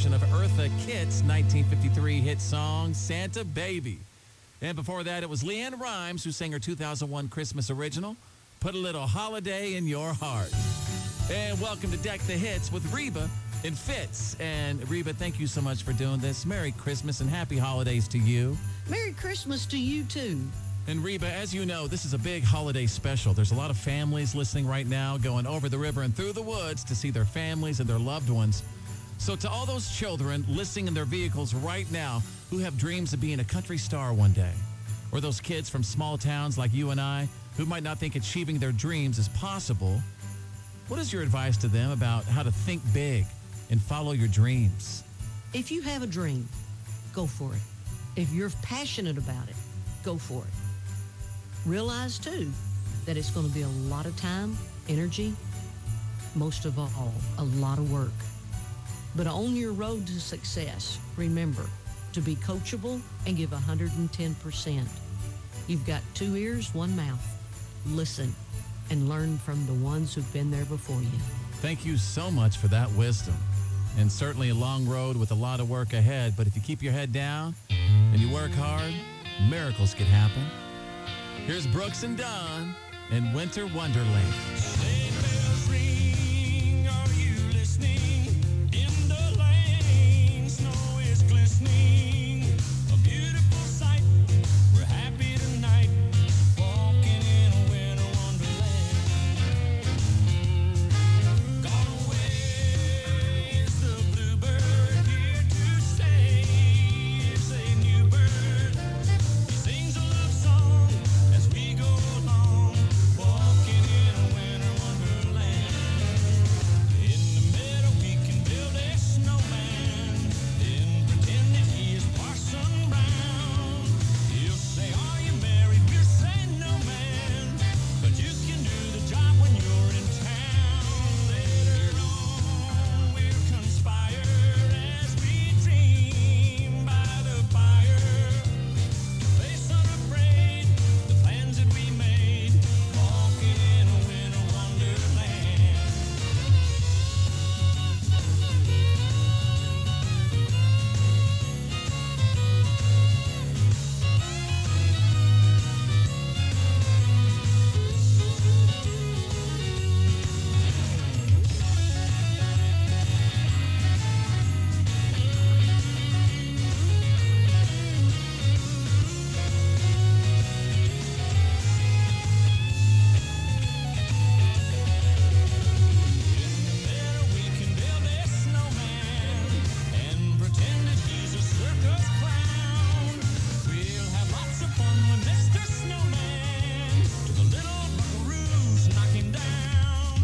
version of Eartha Kitt's 1953 hit song, Santa Baby. And before that, it was Leanne Rimes who sang her 2001 Christmas original, Put a Little Holiday in Your Heart. And welcome to Deck the Hits with Reba and Fitz. And Reba, thank you so much for doing this. Merry Christmas and happy holidays to you. Merry Christmas to you, too. And Reba, as you know, this is a big holiday special. There's a lot of families listening right now going over the river and through the woods to see their families and their loved ones. So to all those children listening in their vehicles right now who have dreams of being a country star one day, or those kids from small towns like you and I who might not think achieving their dreams is possible, what is your advice to them about how to think big and follow your dreams? If you have a dream, go for it. If you're passionate about it, go for it. Realize, too, that it's going to be a lot of time, energy, most of all, a lot of work. But on your road to success, remember to be coachable and give 110%. You've got 2 ears, 1 mouth. Listen and learn from the ones who've been there before you. Thank you so much for that wisdom. And certainly a long road with a lot of work ahead, but if you keep your head down and you work hard, miracles can happen. Here's Brooks and Dunn in Winter Wonderland. Sleigh bells ring, are you listening? In the lane, snow is glistening. A beautiful sight, we're happy tonight. Walking in a winter wonderland. Gone away is the bluebird, here to stay is a new bird. He sings a love song as we go along, walking in a winter wonderland. In the meadow we can build a snowman, then pretend that he is Parson Brown. He'll say, are you married? We'll say, no man, but you can do the job when you're in town. Later on we'll conspire as we dream by the fire, face unafraid the plans that we made, walking in a winter wonderland. There we can build a snowman and pretend that he's a circus clown. We'll have lots of fun when Mr. Snowman to the little buckaroos knock him down.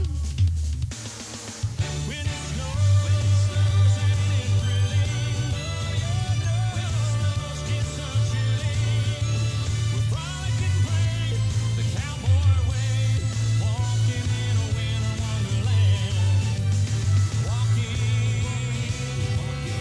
When it snows and it's drilling, when the snows get so chilling, we'll frolic and play the cowboy way, walking in a winter wonderland. Walking in a winter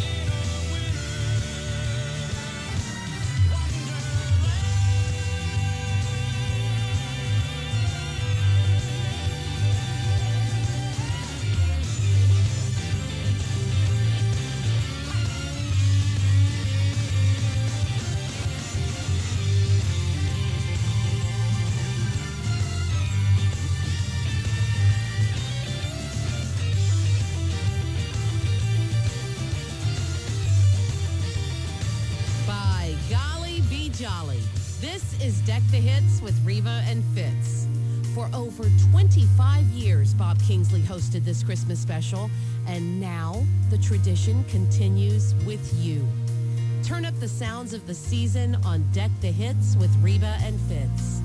By golly, be jolly. This is Deck the Hits with Reba and Fitz. For over 25 years, Bob Kingsley hosted this Christmas special, and now the tradition continues with you. Turn up the sounds of the season on Deck the Hits with Reba and Fitz.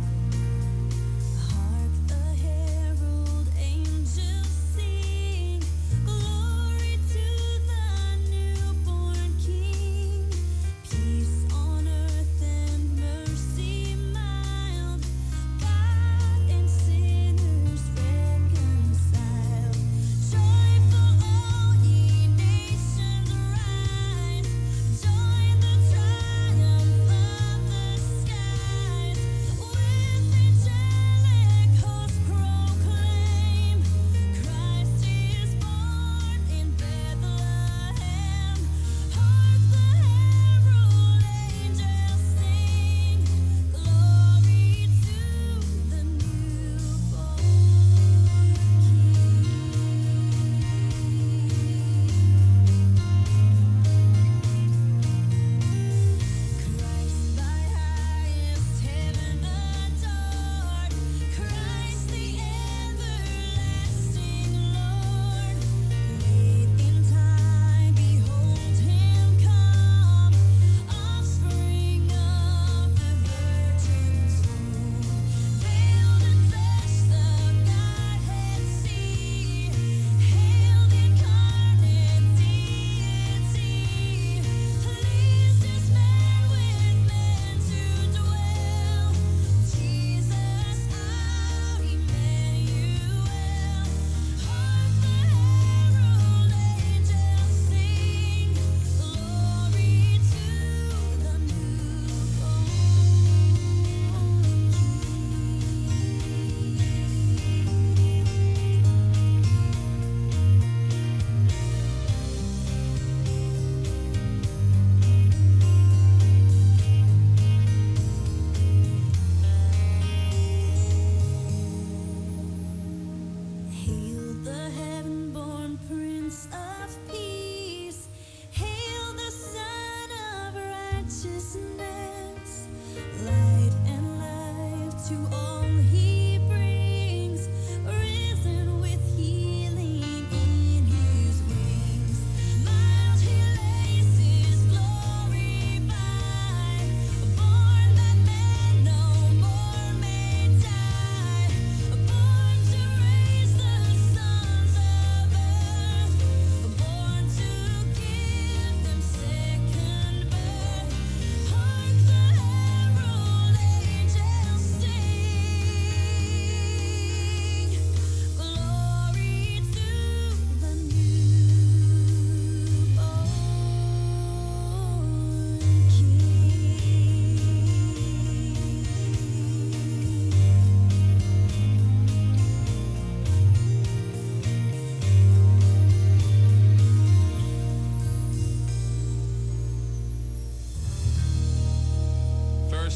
Hark the herald angels sing, glory to the newborn King. Peace on earth and mercy mild, God and sinners reconciled. Joyful all ye nations rise, join the triumph of the skies.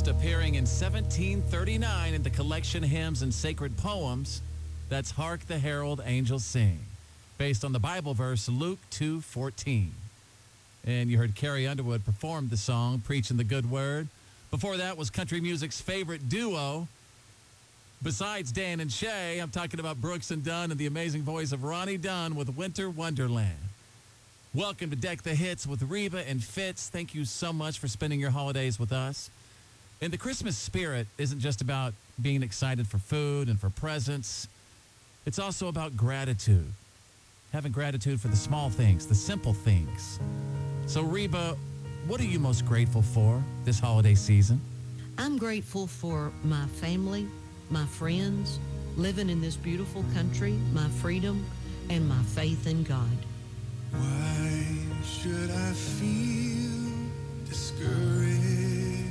first appearing in 1739 in the collection Hymns and Sacred Poems. That's Hark the Herald Angels Sing, based on the Bible verse Luke 2:14. And you heard Carrie Underwood perform the song, Preaching the Good Word. Before that was country music's favorite duo. Besides Dan and Shay, I'm talking about Brooks and Dunn and the amazing voice of Ronnie Dunn with Winter Wonderland. Welcome to Deck the Hits with Reba and Fitz. Thank you so much for spending your holidays with us. And the Christmas spirit isn't just about being excited for food and for presents. It's also about gratitude. Having gratitude for the small things, the simple things. So, Reba, what are you most grateful for this holiday season? I'm grateful for my family, my friends, living in this beautiful country, my freedom, and my faith in God. Why should I feel discouraged?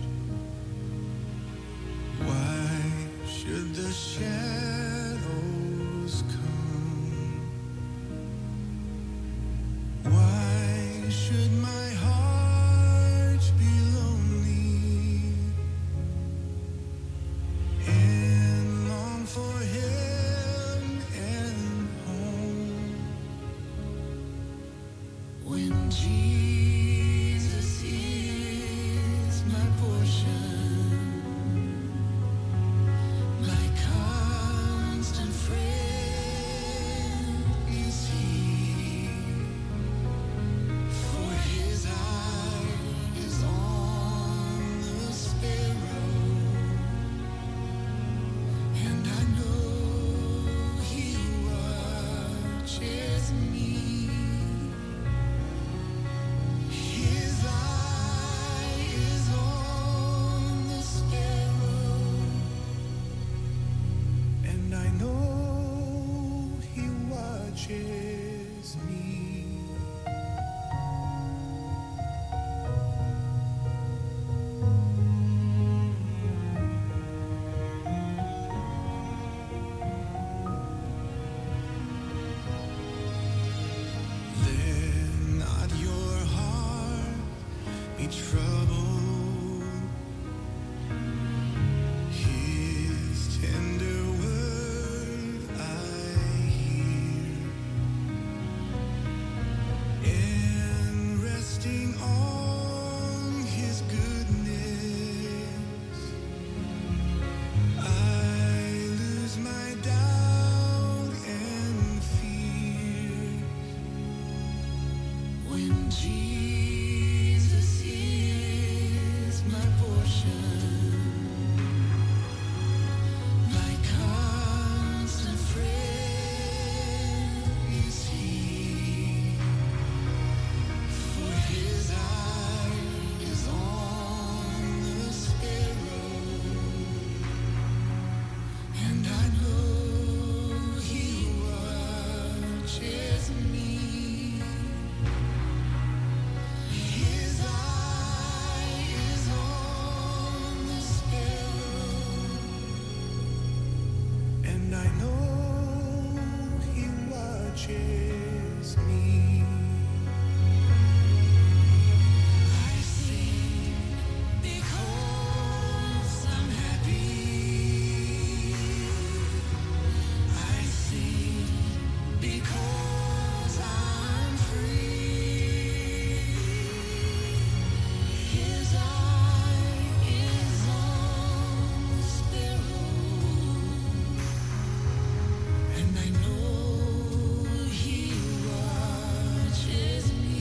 Why should the shadows come? Why should my heart be lonely and long for heaven and home? When Jesus is my portion, my constant friend is He. For His eye is on the sparrow, and I know He watches me. His eye is on the sparrow, and I know He watches me. Let not your heart be troubled. His tender word I hear, and resting on His goodness, I lose my doubt and fear. When Jesus is my portion, my constant friend is He. For His eye is on the sparrow, and I know He watches me. His eye is on the sparrow, and I know He watches me. I sing because I'm happy. I sing because I'm free. His eye is on the sparrow, and I know He watches me.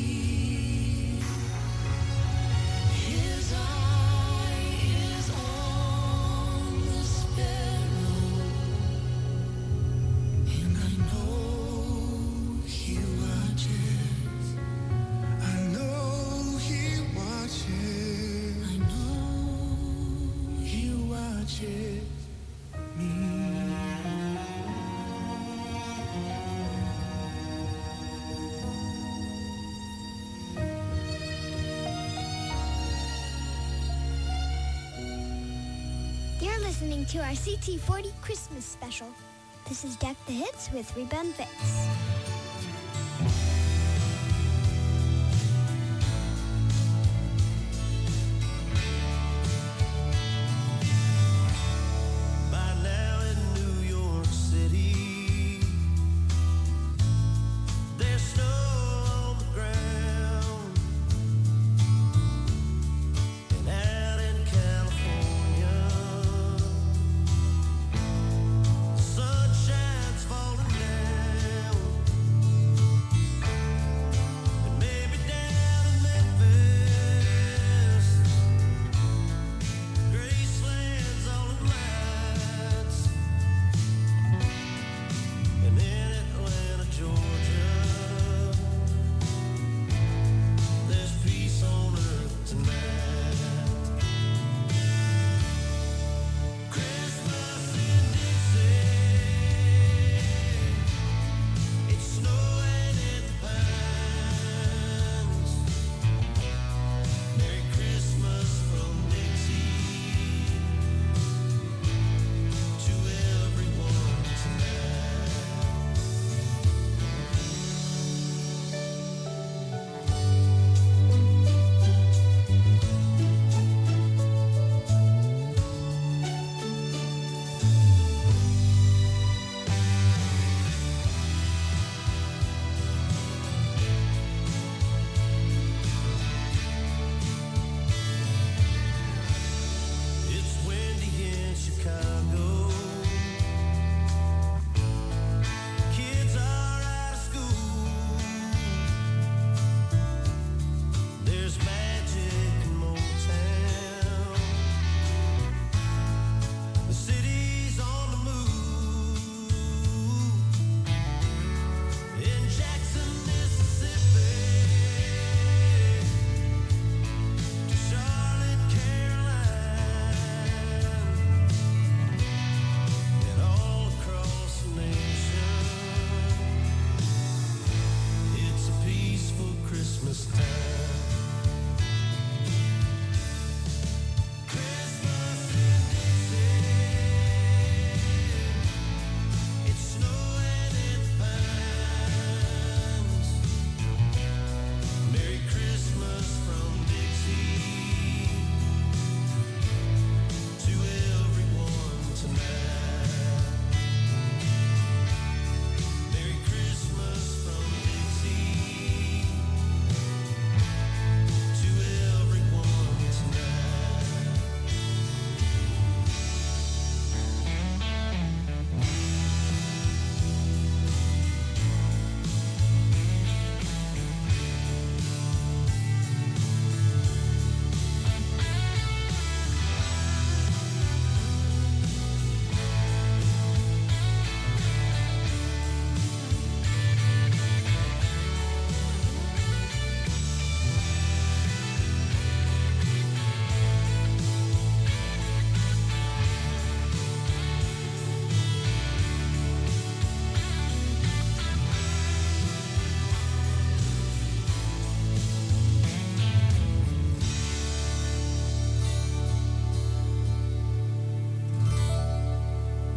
His eye is on the sparrow, and I know He watches. I know He watches. I know He watches me. You're listening to our CT40 Christmas special. This is Deck the Hits with Reba and Fitz.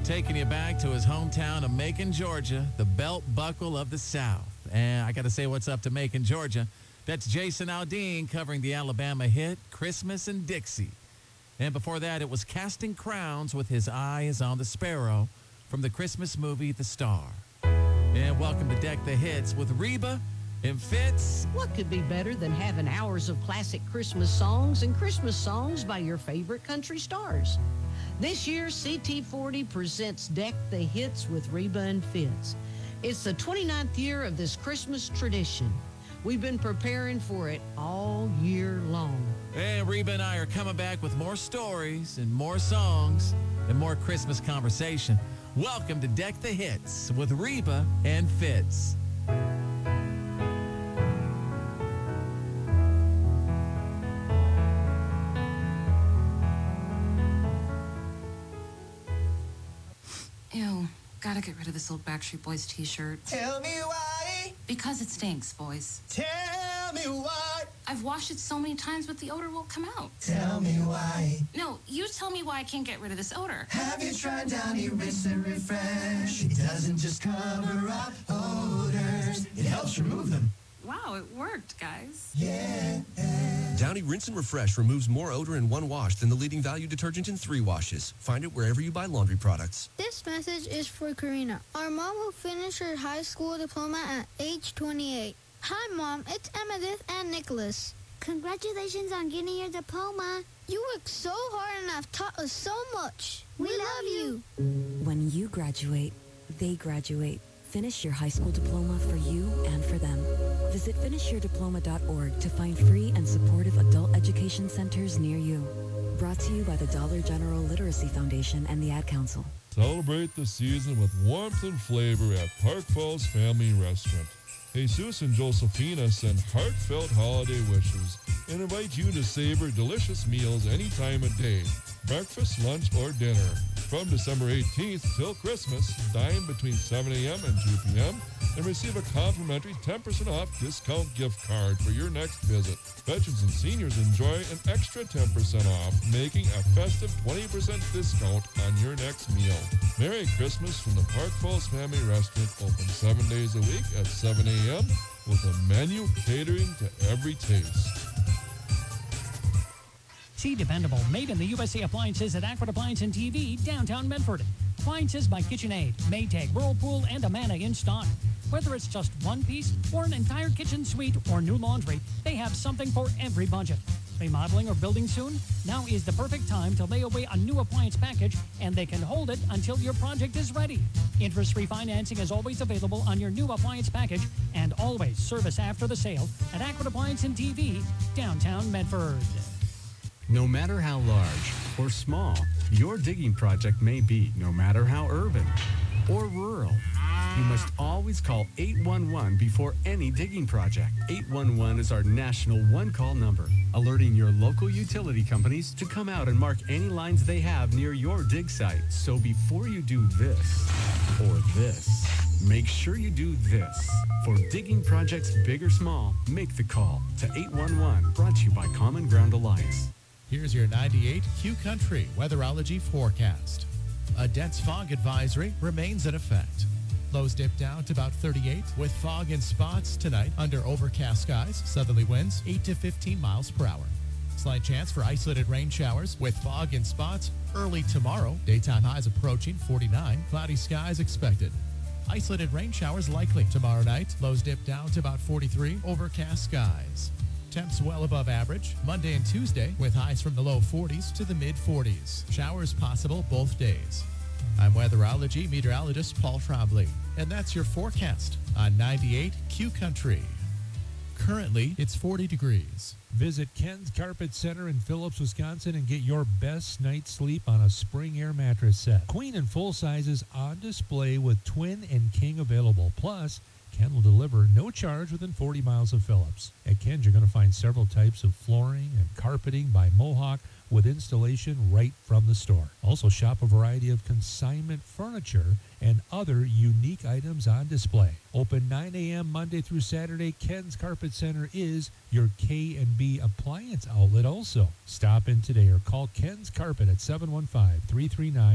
taking you back to his hometown of Macon, Georgia, the belt buckle of the South. And I got to say what's up to Macon, Georgia. That's Jason Aldean covering the Alabama hit Christmas in Dixie. And before that, it was Casting Crowns with His Eyes on the Sparrow from the Christmas movie The Star. And welcome to Deck the Hits with Reba and Fitz. What could be better than having hours of classic Christmas songs and Christmas songs by your favorite country stars? This year, CT40 presents Deck the Hits with Reba and Fitz. It's the 29th year of this Christmas tradition. We've been preparing for it all year long. And Reba and I are coming back with more stories and more songs and more Christmas conversation. Welcome to Deck the Hits with Reba and Fitz. Ew, gotta get rid of this old Backstreet Boys t-shirt. Tell me why. Because it stinks, boys. Tell me why. I've washed it so many times, but the odor won't come out. Tell me why. No, you tell me why I can't get rid of this odor. Have you tried Downy Rinse and Refresh? It doesn't just cover up odors, it helps remove them. Wow, it worked, guys. Yeah. Downy Rinse and Refresh removes more odor in one wash than the leading value detergent in 3 washes. Find it wherever you buy laundry products. This message is for Karina, our mom who finished her high school diploma at age 28. Hi, Mom. It's Emmettith and Nicholas. Congratulations on getting your diploma. You worked so hard and have taught us so much. We love you. When you graduate, they graduate. Finish your high school diploma for you and for them. Visit finishyourdiploma.org to find free and supportive adult education centers near you. Brought to you by the Dollar General Literacy Foundation and the Ad Council. Celebrate the season with warmth and flavor at Park Falls Family Restaurant. Jesus and Josephina send heartfelt holiday wishes and invite you to savor delicious meals any time of day, breakfast, lunch, or dinner. From December 18th till Christmas, dine between 7 a.m. and 2 p.m. and receive a complimentary 10% off discount gift card for your next visit. Veterans and seniors enjoy an extra 10% off, making a festive 20% discount on your next meal. Merry Christmas from the Park Falls Family Restaurant, open 7 days a week at 7 a.m. with a menu catering to every taste. See dependable, made-in-the-USA appliances at Aqua Appliance and TV, downtown Medford. Appliances by KitchenAid, Maytag, Whirlpool, and Amana in stock. Whether it's just one piece or an entire kitchen suite or new laundry, they have something for every budget. Remodeling or building soon? Now is the perfect time to lay away a new appliance package, and they can hold it until your project is ready. Interest-free financing is always available on your new appliance package, and always service after the sale at Aqua Appliance and TV, downtown Medford. No matter how large or small your digging project may be, no matter how urban or rural, you must always call 811 before any digging project. 811 is our national one-call number, alerting your local utility companies to come out and mark any lines they have near your dig site. So before you do this or this, make sure you do this. For digging projects big or small, make the call to 811, brought to you by Common Ground Alliance. Here's your 98 Q Country weatherology forecast. A dense fog advisory remains in effect. Lows dip down to about 38 with fog in spots tonight under overcast skies. Southerly winds 8 to 15 miles per hour. Slight chance for isolated rain showers with fog in spots early tomorrow. Daytime highs approaching 49. Cloudy skies expected. Isolated rain showers likely tomorrow night. Lows dip down to about 43. Overcast skies. Temps well above average Monday and Tuesday with highs from the low 40s to the mid 40s. Showers possible both days. I'm weatherology meteorologist Paul Trombley, and that's your forecast on 98 Q Country. Currently, it's 40 degrees. Visit Ken's Carpet Center in Phillips, Wisconsin and get your best night's sleep on a spring air mattress set. Queen and full sizes on display with twin and king available. Plus, Ken will deliver no charge within 40 miles of Phillips. At Ken's, you're going to find several types of flooring and carpeting by Mohawk with installation right from the store. Also shop a variety of consignment furniture and other unique items on display. Open 9 a.m. Monday through Saturday, Ken's Carpet Center is your K&B appliance outlet also. Stop in today or call Ken's Carpet at 715-339-4600.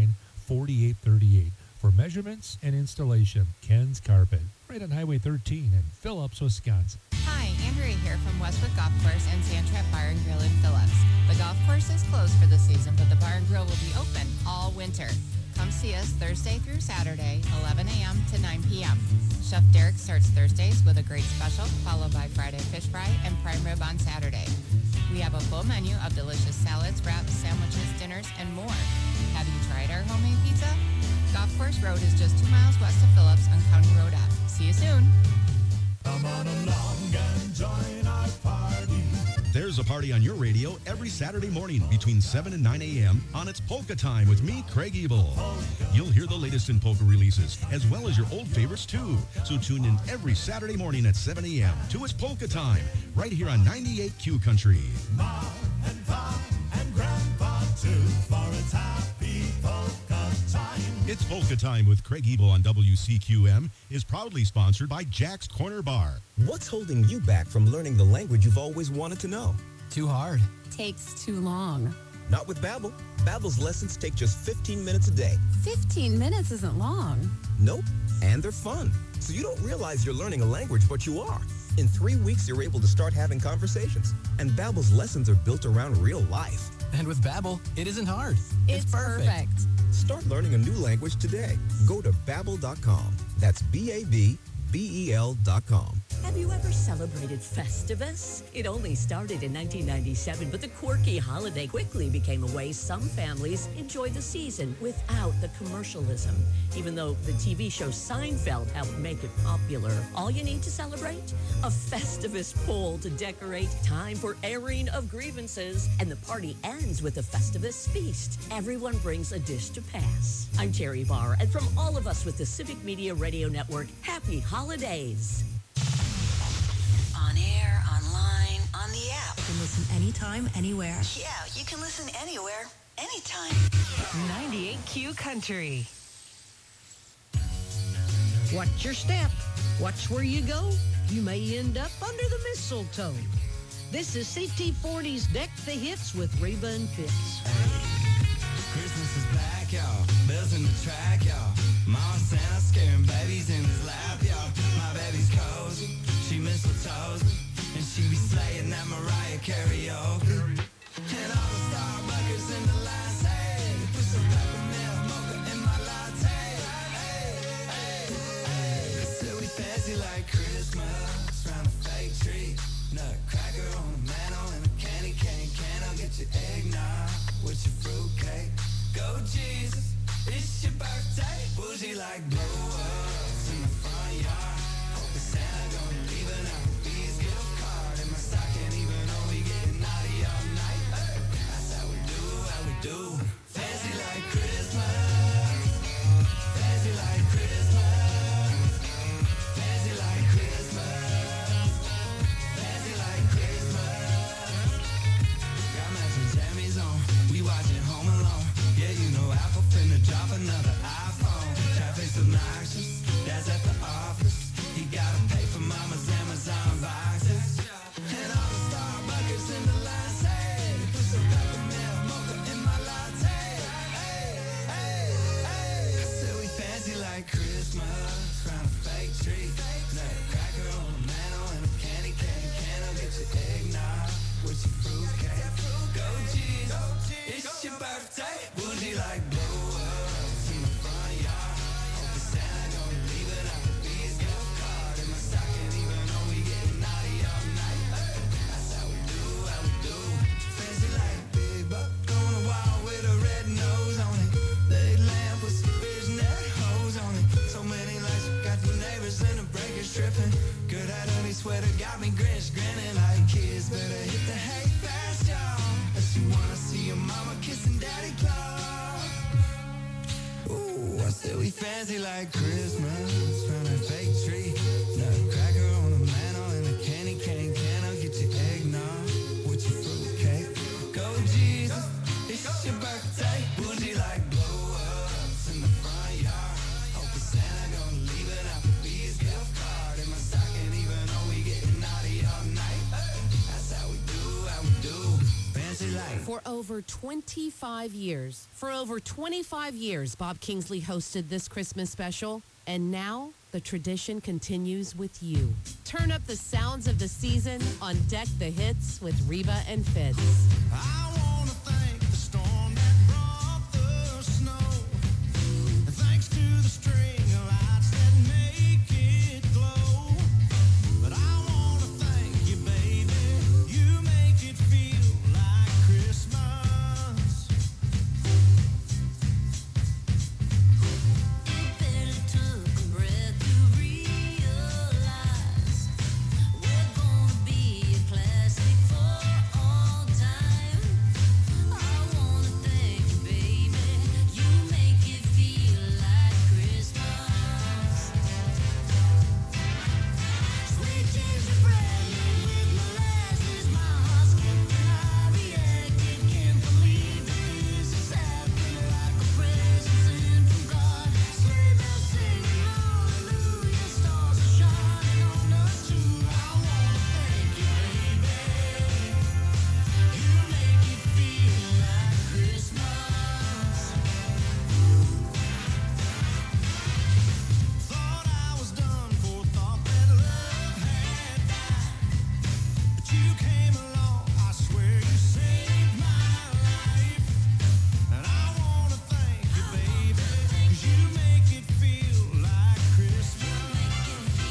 4838. For measurements and installation, Ken's Carpet, right on Highway 13 in Phillips, Wisconsin. Hi, Andrea here from Westwood Golf Course and Sandtrap Bar and Grill in Phillips. The golf course is closed for the season, but the bar and grill will be open all winter. Come see us Thursday through Saturday, 11 a.m. to 9 p.m. Chef Derek starts Thursdays with a great special, followed by Friday fish fry and prime rib on Saturday. We have a full menu of delicious salads, wraps, sandwiches, dinners, and more. Have you tried our homemade pizza? Golf Course Road is just 2 miles west of Phillips on County Road F. See you soon. Come on along and join our party. There's a party on your radio every Saturday morning between 7 and 9 a.m. on It's Polka Time with me, Craig Ebel. You'll hear the latest in polka releases, as well as your old favorites, too. So tune in every Saturday morning at 7 a.m. to It's Polka Time, right here on 98Q Country. Mom and Pop and Grandpa, too, for it's happy polka time. It's Polka Time with Craig Ebel on WCQM is proudly sponsored by Jack's Corner Bar. What's holding you back from learning the language you've always wanted to know? Too hard. Takes too long. Not with Babbel. Babbel's lessons take just 15 minutes a day. 15 minutes isn't long. Nope. And they're fun. So you don't realize you're learning a language, but you are. In 3 weeks, you're able to start having conversations. And Babbel's lessons are built around real life. And with Babbel, it isn't hard. It's perfect. Start learning a new language today. Go to Babbel.com. That's BABBEL.com. Have you ever celebrated Festivus? It only started in 1997, but the quirky holiday quickly became a way some families enjoy the season without the commercialism. Even though the TV show Seinfeld helped make it popular, all you need to celebrate? A Festivus pole to decorate, time for airing of grievances, and the party ends with a Festivus feast. Everyone brings a dish to pass. I'm Terry Barr, and from all of us with the Civic Media Radio Network, happy holidays. On air, online, on the app. You can listen anytime, anywhere. Yeah, you can listen anywhere, anytime. 98Q Country. Watch your step. Watch where you go. You may end up under the mistletoe. This is CT40's Deck the Hits with Reba and Fitz. Christmas is back, y'all. Bells in the track, y'all. Mama Santa scaring babies in his lap, y'all. My baby's cozy. She mistletoes me. And she be slaying that Mariah karaoke. And all the Starbuckers in the line say, put some peppermint mocha in my latte. Hey, hey, hey. So we fancy like Christmas round a fake tree. Nutcracker on a mantle and a candy cane. Can I get your eggnog with your fruitcake? Go Jesus, it's your birthday. Bougie like blow-ups in the front yard. Hope the Santa gonna leave an Applebee's gift card in my stocking, even though we getting naughty all night. Hey, that's how we do. Fancy like Christmas. Fancy like Christmas. Fancy like Christmas. Fancy like Christmas. Got matching jammies on. We watching Home Alone. Yeah, you know Apple finna drop another iPhone. Traffic's obnoxious. Dad's at the office. He gotta pay for Mama's Amazon boxes. And all the Starbuckers in the line say, put some peppermint mocha in my latte. Hey, hey, hey. So we fancy like Christmas round a fake tree. Nutcracker on a mantle and a candy cane. Can I get your eggnog with your fruitcake? Go Jesus, it's your birthday. Bougie like blow-ups in the front yard. Hope the Santa gonna leave an Applebee's gift card in my stocking, even though we getting naughty all night. Hey, that's how we do. Fancy like Big Buck on a wall with a red nose on it. Leg lamp with some fishnet hose on it. So many lights, got the neighbors in the breakers tripping. Good at ugly sweater got me grinning like kids. Better hit the hay fast, y'all. Unless you wanna see your mama kissing daddy Claus. Ooh, I said we fancy like Christmas round a fake tree. Nutcracker on a mantle and a candy cane. Can I get your eggnog with your fruitcake? Go Jesus, it's your birthday. Bougie like blow-ups in the front yard. Hope the Santa gonna leave an Applebee's gift card in my stocking, even though we getting naughty all night. Hey, that's how we do. Fancy like. For over over 25 years. For over 25 years, Bob Kingsley hosted this Christmas special, and now the tradition continues with you. Turn up the sounds of the season on Deck the Hits with Reba and Fitz. I wanna thank the storm that brought the snow. And thanks to the string of lights that make it glow. But I wanna thank you, baby. You make it feel like Christmas. It barely took a breath to realize we're gonna be a classic for all time. I wanna thank you, baby. You make it feel like Christmas. Sweet gingerbread made with molasses, my heart skipped and I reacted. Can't believe this is happening, like a present sent from God. Sleigh bells singing hallelujah, stars are shining on us too. I wanna thank you, baby. You make it feel like Christmas. Thought I was done for, thought that love had died. But you came along, I swear you saved my life. And I wanna thank you, baby, 'cause you make it feel like Christmas.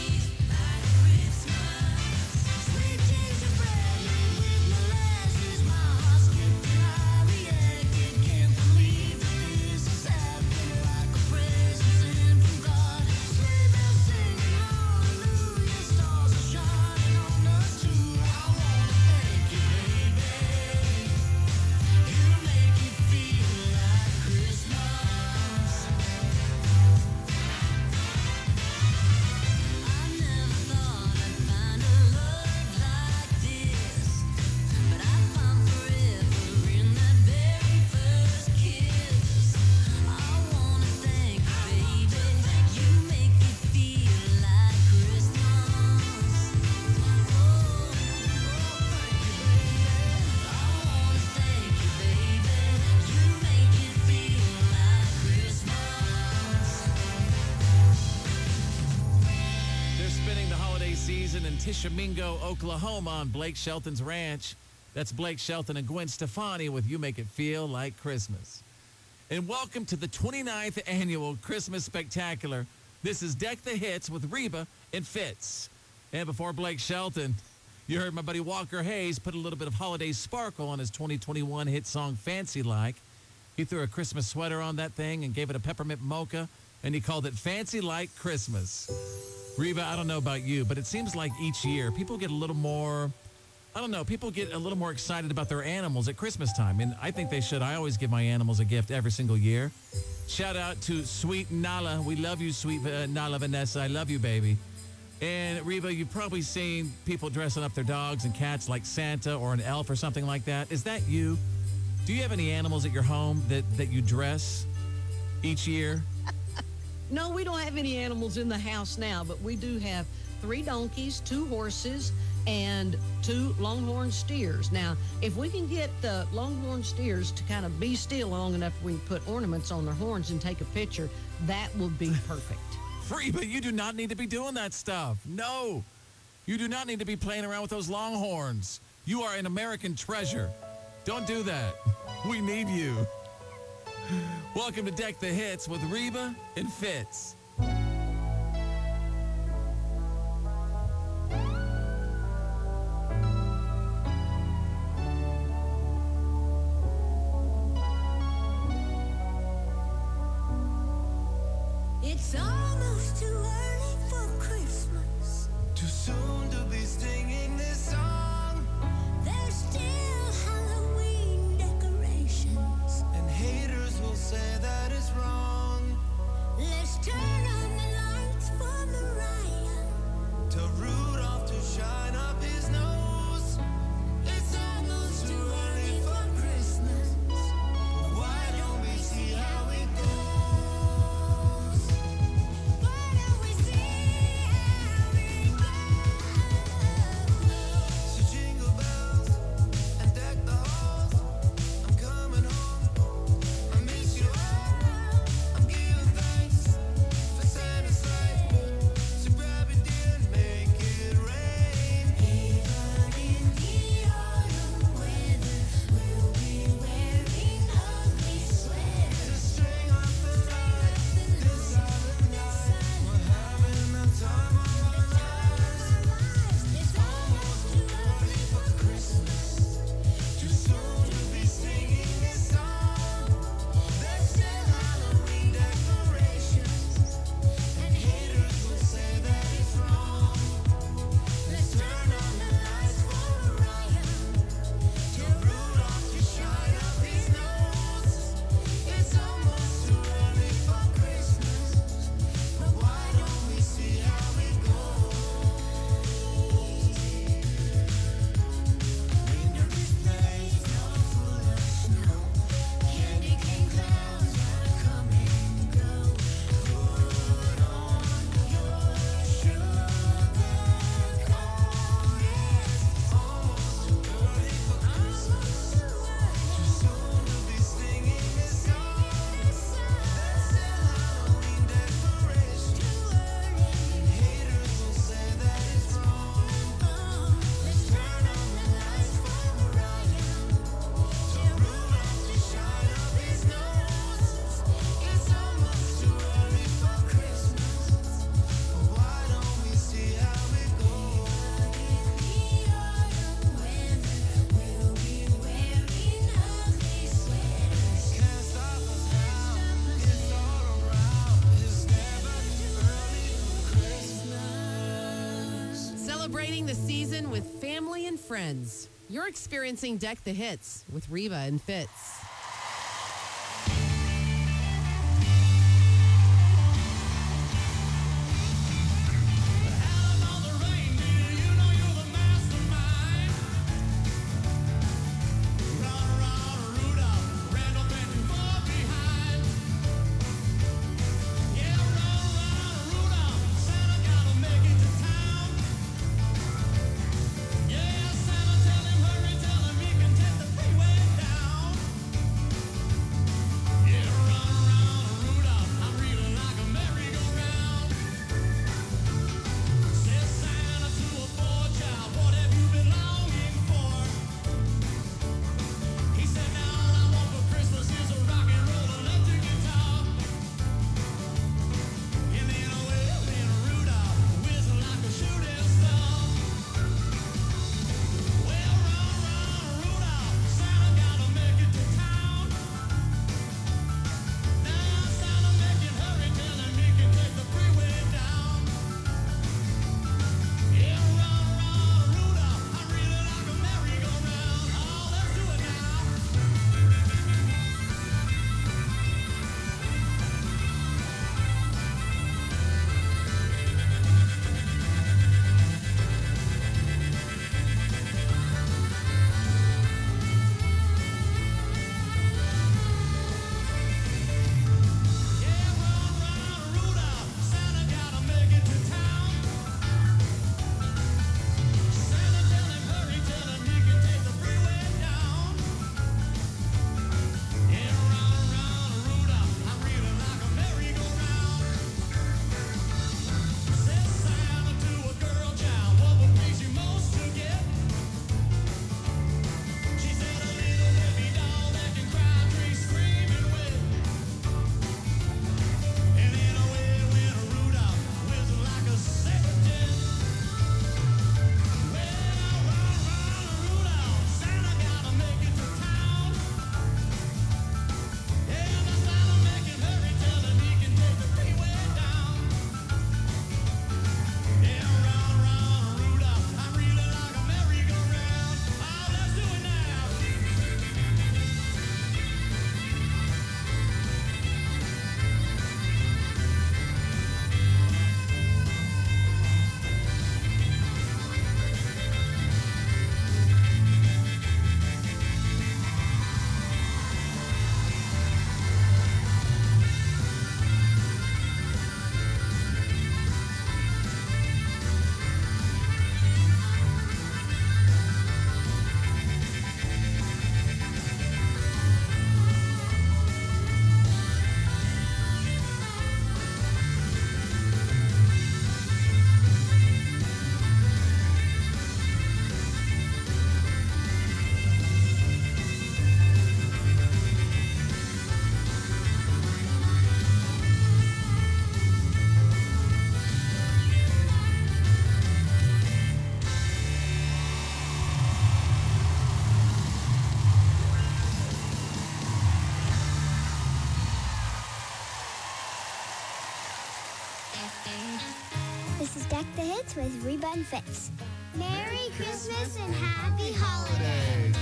Sweet gingerbread made with molasses, my heart skipped and I reacted. Can't believe this is happening, like a present sent from God. Sleigh bells singing hallelujah, stars are shining on us too. I wanna thank you, baby. You make it feel like Christmas. I never thought I'd find a love like this, but I found forever in that very first kiss. I wanna thank you, baby. You make it feel like Christmas. Oh, thank you, baby. I wanna thank you, baby. You make it feel like Christmas. They're spending the holiday season in Tishomingo, Oklahoma on Blake Shelton's ranch. That's Blake Shelton and Gwen Stefani with You Make It Feel Like Christmas. And welcome to the 29th annual Christmas Spectacular. This is Deck the Hits with Reba and Fitz. And before Blake Shelton, you heard my buddy Walker Hayes put a little bit of holiday sparkle on his 2021 hit song Fancy Like. He threw a Christmas sweater on that thing and gave it a peppermint mocha, and he called it Fancy Like Christmas. Reba, I don't know about you, but it seems like each year people get a little more, people get a little more excited about their animals at Christmas time, and I think they should. I always give my animals a gift every single year. Shout out to sweet Nala. We love you, sweet Nala Vanessa. I love you, baby. And Reba, you've probably seen people dressing up their dogs and cats like Santa or an elf or something like that. Is that you? Do you have any animals at your home that you dress each year? No, we don't have any animals in the house now, but we do have 3 donkeys, 2 horses, and 2 longhorn steers. Now, if we can get the longhorn steers to kind of be still long enough we can put ornaments on their horns and take a picture, that would be perfect. Reba, you do not need to be doing that stuff. No, you do not need to be playing around with those longhorns. You are an American treasure. Don't do that. We need you. Welcome to Deck the Hits with Reba and Fitz. It's almost too early for Christmas. Too soon to be singing this song. There's still Halloween decorations. And haters will say that it's wrong. Let's turn on the lights for Mariah. Tell Rudolph to shine up his nose. It's almost too early for Christmas. Why don't we see how it goes? Why don't we see how it goes? Celebrating the season with family and friends. You're experiencing Deck the Hits with Reva and Fitz. This is Deck the Hits with Reba and Fitz. Merry Christmas and Happy Holidays.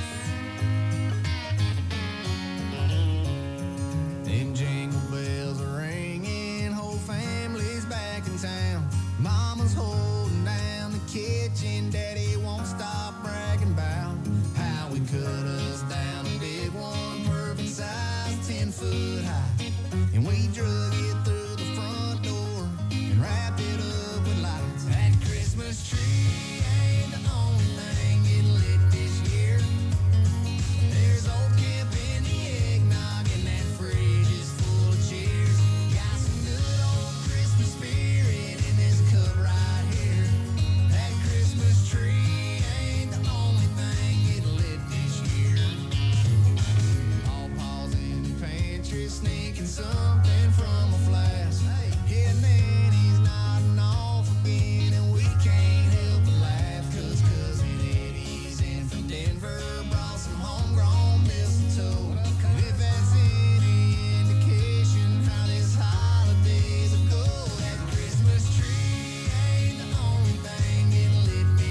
Them jingle bells are ringing, whole family's back in town. Mama's holding down the kitchen, Daddy won't stop bragging about how we cut us down a big one, perfect size, 10 foot high. And we drug it through the front door and wrapped it up with lights. That Christmas tree ain't the only thing getting lit this year. There's old Camp in the eggnog and that fridge is full of cheers. Got some good old Christmas spirit in this cup right here. That Christmas tree ain't the only thing getting lit this year. All paws in the pantry sneaking something from a flask. Yeah, Nanny's nodding off again and we can't help but laugh, 'cause Cousin Eddie's in from Denver, brought some homegrown mistletoe. If that's any indication how this holiday's will go, that Christmas tree ain't the only thing getting lit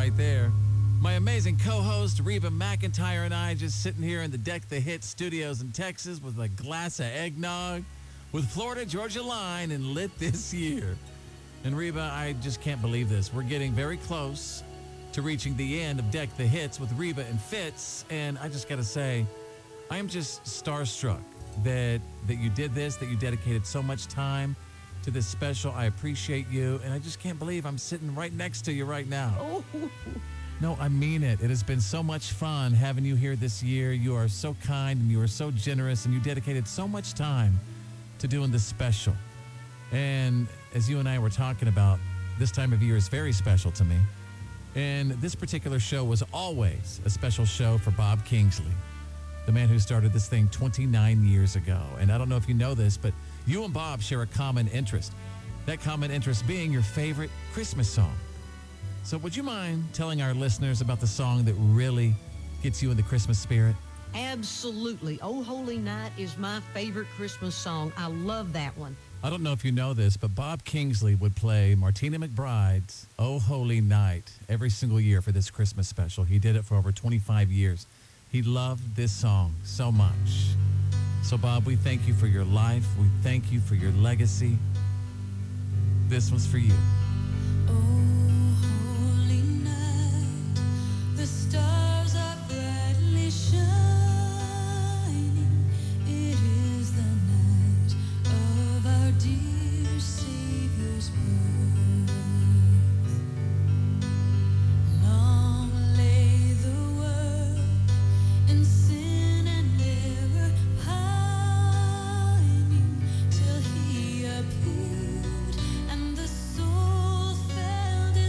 right there. My amazing co-host, Reba McEntire, and I just sitting here in the Deck the Hit studios in Texas with a glass of eggnog with Florida Georgia Line and lit this year. And Reba, I just can't believe this. We're getting very close to reaching the end of Deck the Hits with Reba and Fitz. And I just got to say, I am just starstruck that you did this, that you dedicated so much time to this special. I appreciate you. And I just can't believe I'm sitting right next to you right now. Oh, No, I mean it. It has been so much fun having you here this year. You are so kind and you are so generous and you dedicated so much time to doing this special. And as you and I were talking about, this time of year is very special to me. And this particular show was always a special show for Bob Kingsley, the man who started this thing 29 years ago. And I don't know if you know this, but you and Bob share a common interest. That common interest being your favorite Christmas song. So would you mind telling our listeners about the song that really gets you in the Christmas spirit? absolutely. Oh Holy Night is my favorite Christmas song. I love that one. I don't know if you know this, but Bob Kingsley would play Martina McBride's Oh Holy Night every single year for this Christmas special. He did it for over 25 years. He loved this song so much. So, Bob, we thank you for your life. We thank you for your legacy. This one's for you. Holy night, the stars are brightly shining. It is the night of our dear Savior's birth. Long lay the world in sin and error pining, till He appeared and the soul felt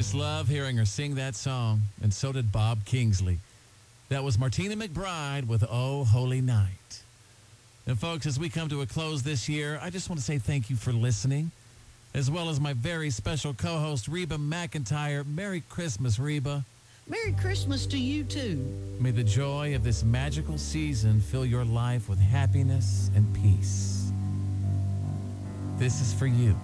just love hearing her sing that song, and so did Bob Kingsley. That was Martina McBride with Oh Holy Night. And folks, as we come to a close this year, I just want to say thank you for listening, as well as my very special co-host, Reba McEntire. Merry Christmas, Reba. Merry Christmas to you, too. May the joy of this magical season fill your life with happiness and peace. This is for you.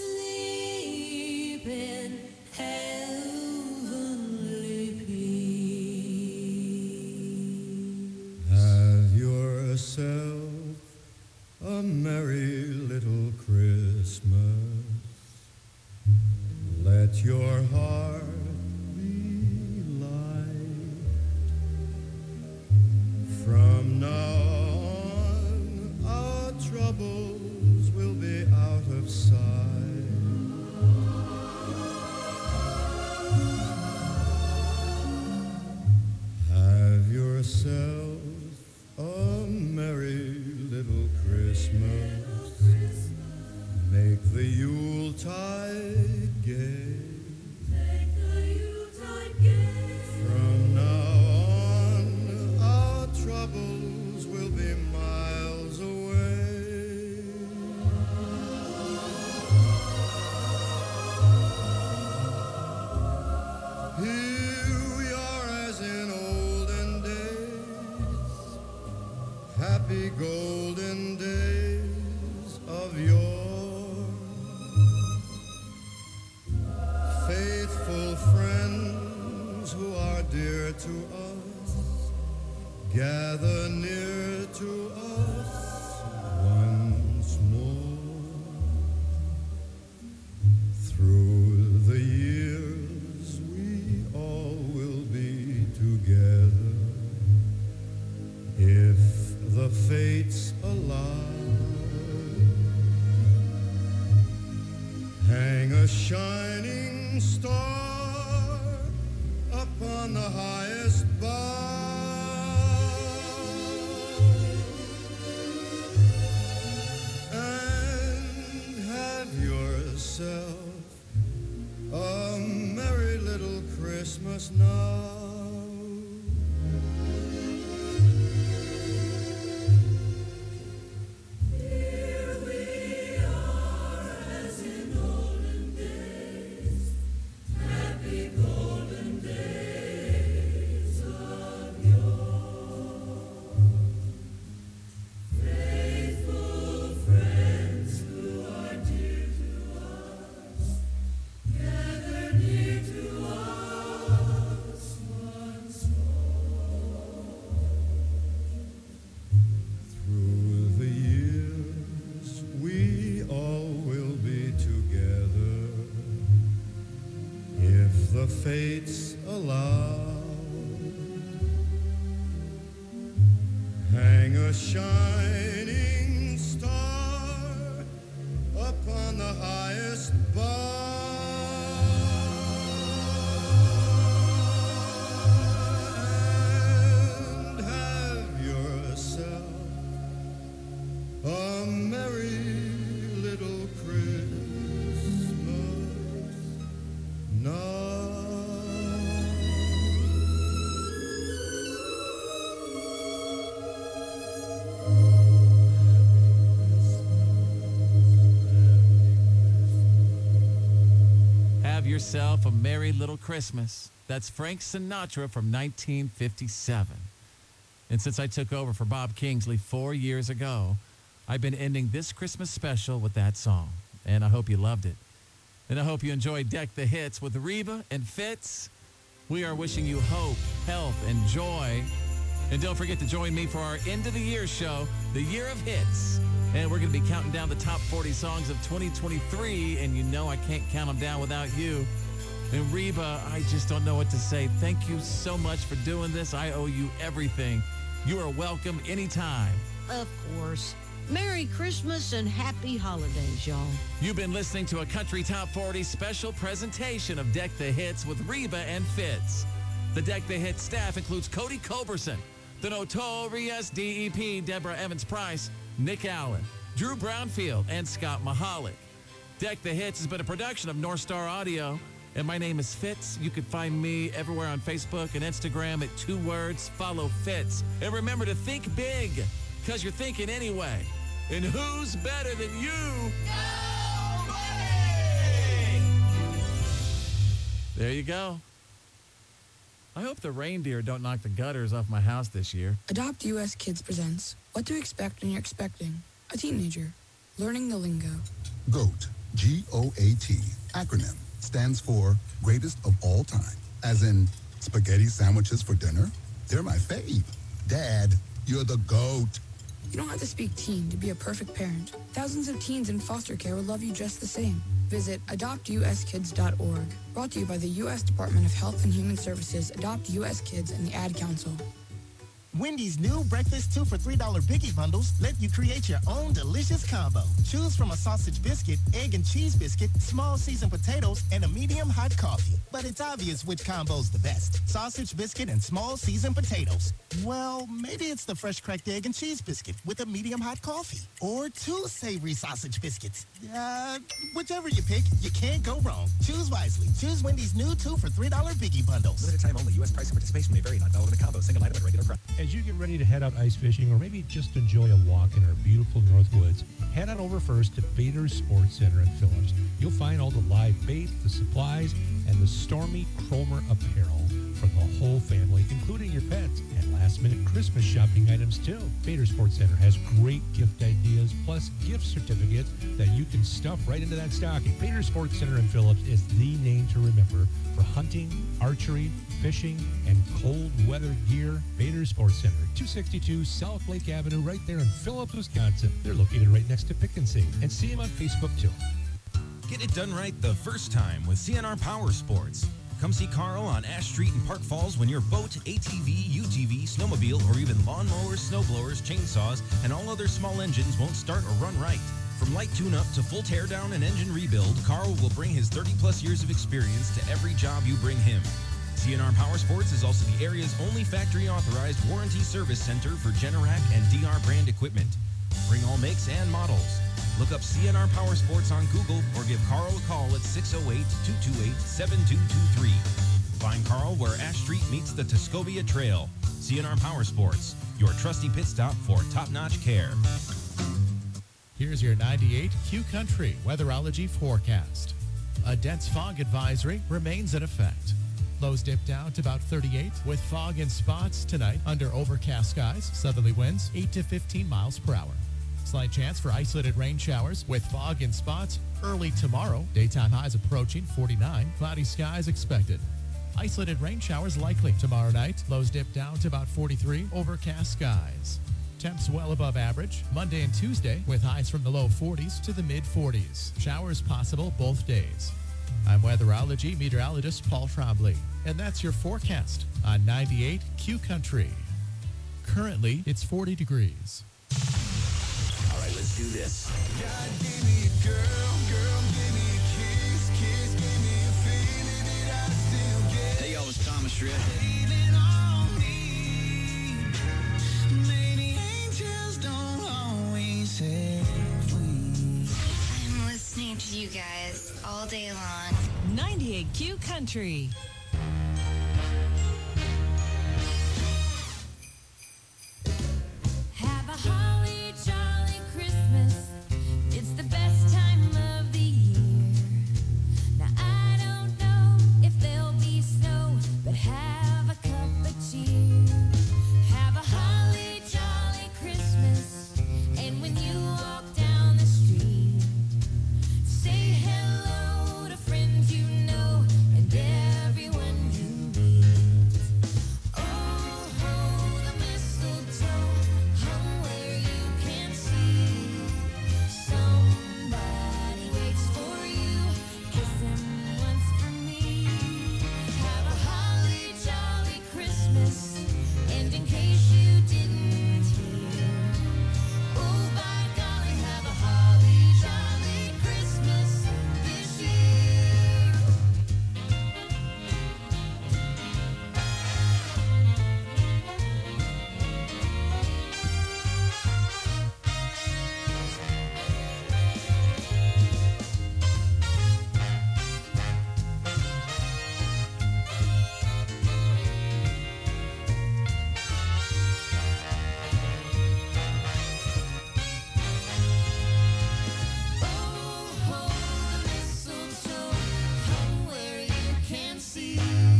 Sleep in heavenly peace. faithful friends who are dear to us, gather near to us once more. Through the years we all will be together, if the fates allow. Hang a shining star upon the highest bough, and have yourself a merry little Christmas now. The fates allow. Hang a shining star upon the highest bough, and have yourself a merry little Christmas now. Have yourself a merry little Christmas. That's Frank Sinatra from 1957. And since I took over for Bob Kingsley 4 years ago, I've been ending this Christmas special with that song. And I hope you loved it. And I hope you enjoyed Deck the Hits with Reba and Fitz. We are wishing you hope, health, and joy. And don't forget to join me for our end of the year show, The Year of Hits. And we're going to be counting down the top 40 songs of 2023. And you know I can't count them down without you. And Reba, I just don't know what to say. Thank you so much for doing this. I owe you everything. You are welcome anytime. Of course. Merry Christmas and happy holidays, y'all. You've been listening to a Country Top 40 special presentation of Deck the Hits with Reba and Fitz. The Deck the Hits staff includes Cody Culberson, the notorious DEP Deborah Evans-Price, Nick Allen, Drew Brownfield, and Scott Mahalik. Deck the Hits has been a production of North Star Audio, and my name is Fitz. You can find me everywhere on Facebook and Instagram at 2 words, follow Fitz. And remember to think big, because you're thinking anyway. And who's better than you? There you go. I hope the reindeer don't knock the gutters off my house this year. Adopt US Kids presents What to Expect When You're Expecting a Teenager. Learning the lingo. GOAT, G-O-A-T, acronym, stands for Greatest of All Time. As in, spaghetti sandwiches for dinner? They're my fave. Dad, you're the GOAT. You don't have to speak teen to be a perfect parent. Thousands of teens in foster care will love you just the same. Visit adoptuskids.org. Brought to you by the U.S. Department of Health and Human Services, Adopt U.S. Kids, and the Ad Council. Wendy's new breakfast 2 for $3 Biggie Bundles let you create your own delicious combo. Choose from a sausage biscuit, egg and cheese biscuit, small seasoned potatoes, and a medium hot coffee. But it's obvious which combo's the best. Sausage biscuit and small seasoned potatoes. Well, maybe it's the fresh cracked egg and cheese biscuit with a medium hot coffee. Or 2 savory sausage biscuits. Whichever you pick, you can't go wrong. Choose wisely. Choose Wendy's new 2 for $3 Biggie Bundles. Limited time only. U.S. price and participation may vary. Not valid in a combo. Single item at regular price. As you get ready to head out ice fishing or maybe just enjoy a walk in our beautiful North Woods, head on over first to Bader's Sports Center in Phillips. You'll find all the live bait, the supplies, and the Stormy Cromer apparel. for the whole family, including your pets, and last-minute Christmas shopping items, too. Bader Sports Center has great gift ideas, plus gift certificates that you can stuff right into that stocking. Bader Sports Center in Phillips is the name to remember for hunting, archery, fishing, and cold weather gear. Bader Sports Center, 262 South Lake Avenue, right there in Phillips, Wisconsin. They're located right next to Pick and Save. And see them on Facebook, too. Get it done right the first time with CNR Power Sports. Come see Carl on Ash Street in Park Falls when your boat, ATV, UTV, snowmobile, or even lawnmowers, snowblowers, chainsaws, and all other small engines won't start or run right. From light tune-up to full teardown and engine rebuild, Carl will bring his 30-plus years of experience to every job you bring him. CNR Power Sports is also the area's only factory-authorized warranty service center for Generac and DR brand equipment. Bring all makes and models. Look up CNR Power Sports on Google or give Carl a call at 608-228-7223. Find Carl where Ash Street meets the Tuscobia Trail. CNR Power Sports, your trusty pit stop for top-notch care. Here's your 98 Q Country weatherology forecast. A dense fog advisory remains in effect. Lows dip down to about 38 with fog in spots tonight under overcast skies. Southerly winds 8 to 15 miles per hour. Slight chance for isolated rain showers with fog in spots early tomorrow. Daytime highs approaching 49. Cloudy skies expected. Isolated rain showers likely tomorrow night. Lows dip down to about 43. Overcast skies. Temps well above average Monday and Tuesday with highs from the low 40s to the mid 40s. Showers possible both days. I'm weatherology meteorologist Paul Trombley, and that's your forecast on 98 Q Country. Currently, it's 40 degrees. All right, let's do this. God gave me a girl, girl gave me a kiss, kiss gave me a feeling that I still get. Hey, y'all, it's Thomas Shred. Leaning on me. Maybe angels don't always have wings. I'm listening to you guys all day long. 98 Q Country. Have a holly jolly Christmas. It's the best time of the year. Now I don't know if there'll be snow, but have a cup of cheer. Have a holly jolly Christmas. And when you walk down the street, say hello to friends you know and everyone you meet. Oh, ho, the mistletoe hung where you can see. Somebody waits for you. Kiss him once for me. Have a holly jolly Christmas. And in case you didn't hear, oh, by golly, have a holly jolly Christmas this year. Oh, ho, the mistletoe hung where you can see.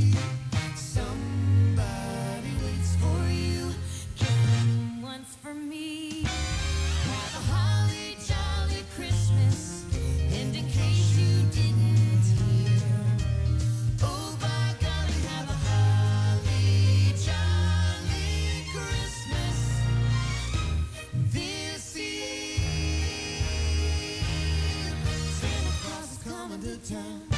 Somebody waits for you. Kiss him once for me. Have a holly jolly Christmas. And in case you didn't hear, oh, by golly, have a holly jolly Christmas this year. Santa Claus is coming to town.